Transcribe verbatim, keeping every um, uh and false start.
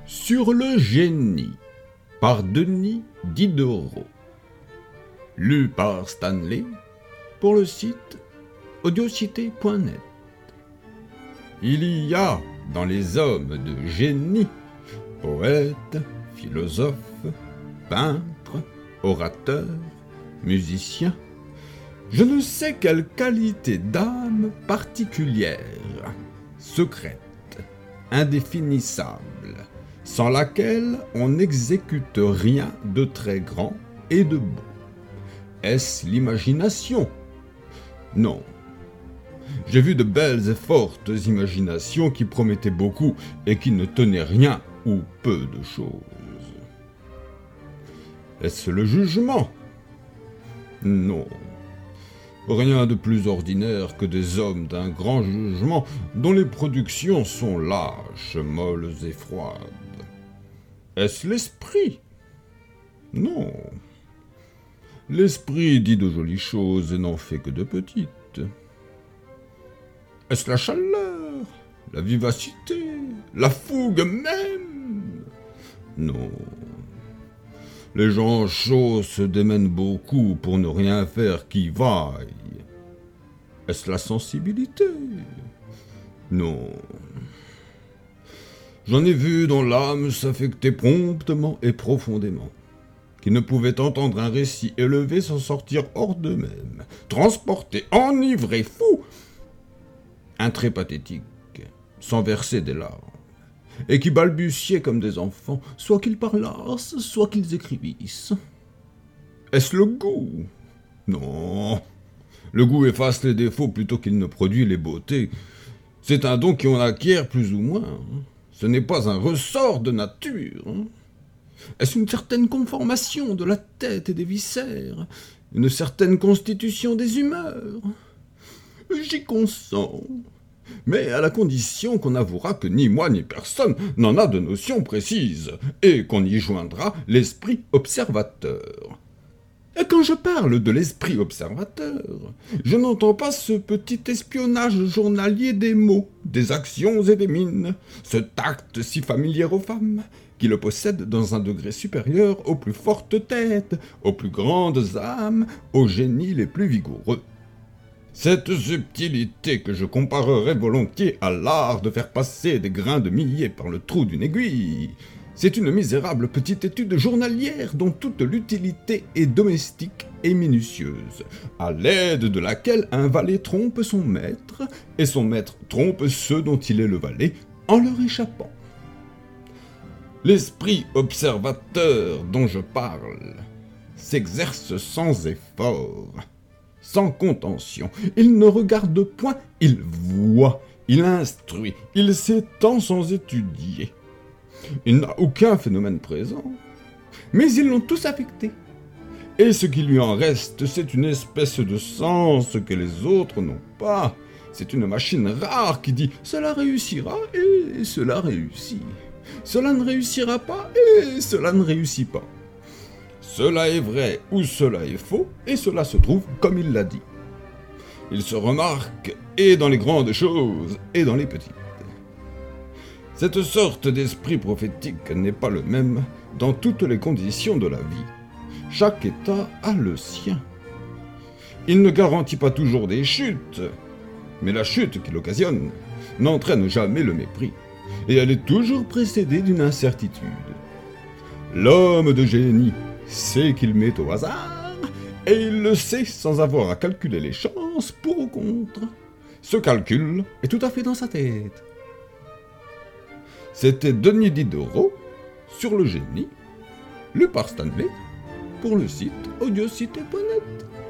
Sur le génie, par Denis Diderot. Lu par Stanley pour le site audiocité point net. Il y a dans les hommes de génie, poètes, philosophes, peintres, orateurs, musiciens, je ne sais quelle qualité d'âme particulière, secrète, indéfinissable, sans laquelle on n'exécute rien de très grand et de beau. Est-ce l'imagination? Non. J'ai vu de belles et fortes imaginations qui promettaient beaucoup et qui ne tenaient rien ou peu de choses. Est-ce le jugement? Non. Rien de plus ordinaire que des hommes d'un grand jugement dont les productions sont lâches, molles et froides. Est-ce l'esprit? Non. L'esprit dit de jolies choses et n'en fait que de petites. Est-ce la chaleur, la vivacité, la fougue même? Non. Les gens chauds se démènent beaucoup pour ne rien faire qui vaille. Est-ce la sensibilité? Non. J'en ai vu dont l'âme s'affectait promptement et profondément, qui ne pouvaient entendre un récit élevé sans sortir hors d'eux-mêmes, transportés, enivrés, fous. Un trait pathétique, sans verser des larmes, et qui balbutiaient comme des enfants, soit qu'ils parlassent, soit qu'ils écrivissent. Est-ce le goût? Non. Le goût efface les défauts plutôt qu'il ne produit les beautés. C'est un don qu'on acquiert plus ou moins. Ce n'est pas un ressort de nature. Est-ce une certaine conformation de la tête et des viscères? Une certaine constitution des humeurs? J'y consens, mais à la condition qu'on avouera que ni moi ni personne n'en a de notion précise, et qu'on y joindra l'esprit observateur. Et quand je parle de l'esprit observateur, je n'entends pas ce petit espionnage journalier des mots, des actions et des mines, ce tact si familier aux femmes, qui le possèdent dans un degré supérieur aux plus fortes têtes, aux plus grandes âmes, aux génies les plus vigoureux. Cette subtilité que je comparerais volontiers à l'art de faire passer des grains de millet par le trou d'une aiguille, c'est une misérable petite étude journalière dont toute l'utilité est domestique et minutieuse, à l'aide de laquelle un valet trompe son maître, et son maître trompe ceux dont il est le valet, en leur échappant. L'esprit observateur dont je parle s'exerce sans effort, sans contention. Il ne regarde point, il voit, il instruit, il s'étend sans étudier. Il n'a aucun phénomène présent, mais ils l'ont tous affecté. Et ce qui lui en reste, c'est une espèce de sens que les autres n'ont pas. C'est une machine rare qui dit « cela réussira » et « cela réussit ». Cela ne réussira pas et cela ne réussit pas. Cela est vrai ou cela est faux, et cela se trouve comme il l'a dit. Il se remarque et dans les grandes choses et dans les petites. Cette sorte d'esprit prophétique n'est pas le même dans toutes les conditions de la vie. Chaque état a le sien. Il ne garantit pas toujours des chutes, mais la chute qu'il occasionne n'entraîne jamais le mépris, et elle est toujours précédée d'une incertitude. L'homme de génie sait qu'il met au hasard, et il le sait sans avoir à calculer les chances pour ou contre. Ce calcul est tout à fait dans sa tête. C'était Denis Diderot, sur le génie, lu par Stanley, pour le site audiocité point net.